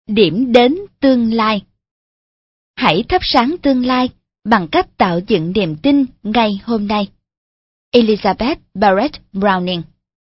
Điểm đến tương lai. Hãy thắp sáng tương lai bằng cách tạo dựng niềm tin ngay hôm nay. Elizabeth Barrett Browning.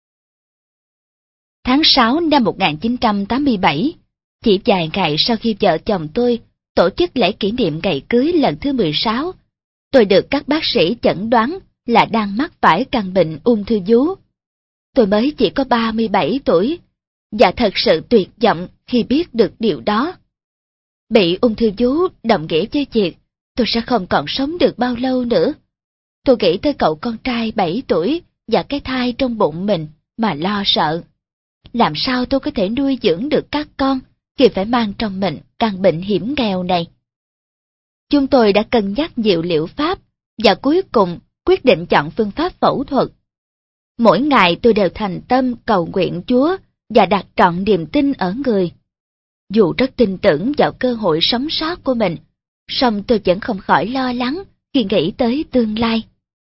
Tháng 6 năm 1987, chỉ vài ngày sau khi vợ chồng tôi tổ chức lễ kỷ niệm ngày cưới lần thứ 16, tôi được các bác sĩ chẩn đoán là đang mắc phải căn bệnh ung thư vú. Tôi mới chỉ có 37 tuổi, và thật sự tuyệt vọng khi biết được điều đó. Bị ung thư vú đồng nghĩa với việc tôi sẽ không còn sống được bao lâu nữa. Tôi nghĩ tới cậu con trai 7 tuổi và cái thai trong bụng mình mà lo sợ. Làm sao tôi có thể nuôi dưỡng được các con khi phải mang trong mình căn bệnh hiểm nghèo này? Chúng tôi đã cân nhắc nhiều liệu pháp và cuối cùng quyết định chọn phương pháp phẫu thuật. Mỗi ngày tôi đều thành tâm cầu nguyện Chúa và đặt trọn niềm tin ở người. Dù rất tin tưởng vào cơ hội sống sót của mình, song tôi vẫn không khỏi lo lắng khi nghĩ tới tương lai.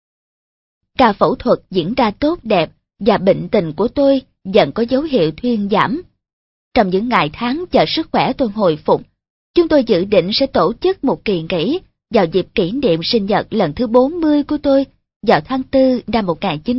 Ca phẫu thuật diễn ra tốt đẹp và bệnh tình của tôi dần có dấu hiệu thuyên giảm. Trong những ngày tháng chờ sức khỏe tôi hồi phục, chúng tôi dự định sẽ tổ chức một kỳ nghỉ vào dịp kỷ niệm sinh nhật lần thứ 40 của tôi vào tháng 4 năm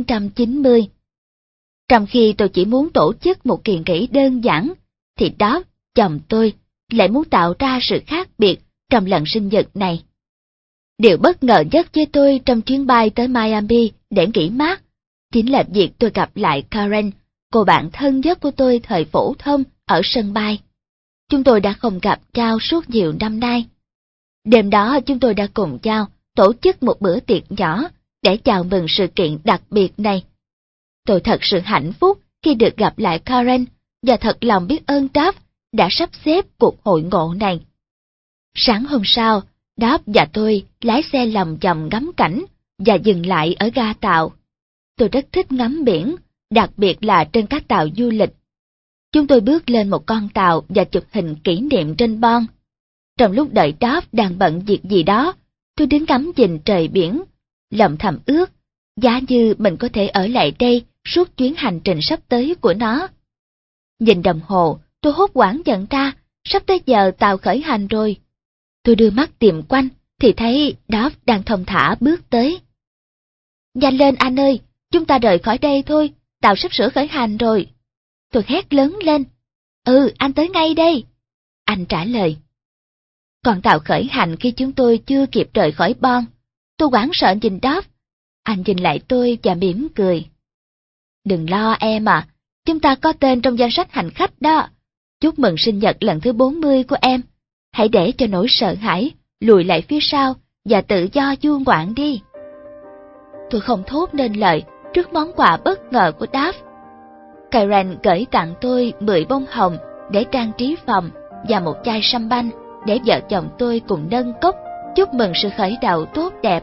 1990. Trong khi tôi chỉ muốn tổ chức một kỳ nghỉ đơn giản, thì đó, chồng tôi, lại muốn tạo ra sự khác biệt trong lần sinh nhật này. Điều bất ngờ nhất với tôi trong chuyến bay tới Miami để nghỉ mát, chính là việc tôi gặp lại Karen, cô bạn thân nhất của tôi thời phổ thông ở sân bay. Chúng tôi đã không gặp nhau suốt nhiều năm nay. Đêm đó chúng tôi đã cùng nhau tổ chức một bữa tiệc nhỏ để chào mừng sự kiện đặc biệt này. Tôi thật sự hạnh phúc khi được gặp lại Karen và thật lòng biết ơn Dove đã sắp xếp cuộc hội ngộ này. Sáng hôm sau, Dove và tôi lái xe lòng vòng ngắm cảnh và dừng lại ở ga tàu. Tôi rất thích ngắm biển, đặc biệt là trên các tàu du lịch. Chúng tôi bước lên một con tàu và chụp hình kỷ niệm trên bon. Trong lúc đợi Dove đang bận việc gì đó, tôi đứng ngắm nhìn trời biển, lòng thầm ước, giá như mình có thể ở lại đây suốt chuyến hành trình sắp tới của nó. Nhìn đồng hồ, tôi hốt hoảng nhận ra, sắp tới giờ tàu khởi hành rồi. Tôi đưa mắt tìm quanh, thì thấy Dove đang thong thả bước tới. Nhanh lên anh ơi, chúng ta rời khỏi đây thôi, tàu sắp sửa khởi hành rồi. Tôi hét lớn lên. Ừ, anh tới ngay đây. Anh trả lời. Còn tàu khởi hành khi chúng tôi chưa kịp rời khỏi bon. Tôi hoảng sợ nhìn Dove. Anh nhìn lại tôi và mỉm cười. Đừng lo em à, chúng ta có tên trong danh sách hành khách đó. Chúc mừng sinh nhật lần thứ 40 của em. Hãy để cho nỗi sợ hãi lùi lại phía sau và tự do du ngoạn đi. Tôi không thốt nên lời trước món quà bất ngờ của Dove. Karen gửi tặng tôi 10 bông hồng để trang trí phòng và một chai champagne để vợ chồng tôi cùng nâng cốc chúc mừng sự khởi đầu tốt đẹp.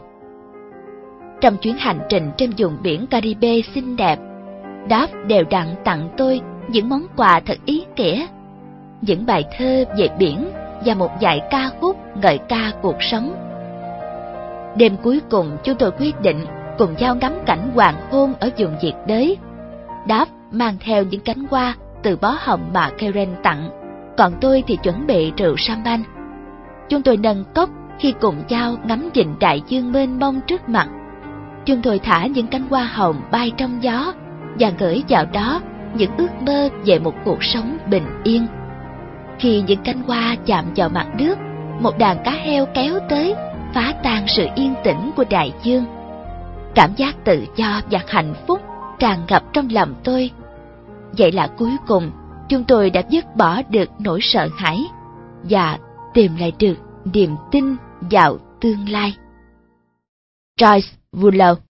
Trong chuyến hành trình trên vùng biển Caribe xinh đẹp, Dove đều đặn tặng tôi những món quà thật ý nghĩa, những bài thơ về biển và một vài ca khúc ngợi ca cuộc sống. Đêm cuối cùng chúng tôi quyết định cùng nhau ngắm cảnh hoàng hôn ở vùng nhiệt đới. Dove mang theo những cánh hoa từ bó hồng mà Karen tặng, còn tôi thì chuẩn bị rượu champagne. Chúng tôi nâng cốc khi cùng nhau ngắm nhìn đại dương mênh mông trước mặt. Chúng tôi thả những cánh hoa hồng bay trong gió và gửi vào đó những ước mơ về một cuộc sống bình yên. Khi những cánh hoa chạm vào mặt nước, một đàn cá heo kéo tới, phá tan sự yên tĩnh của đại dương. Cảm giác tự do và hạnh phúc tràn ngập trong lòng tôi. Vậy là cuối cùng, chúng tôi đã dứt bỏ được nỗi sợ hãi và tìm lại được niềm tin vào tương lai. Joyce Bulow.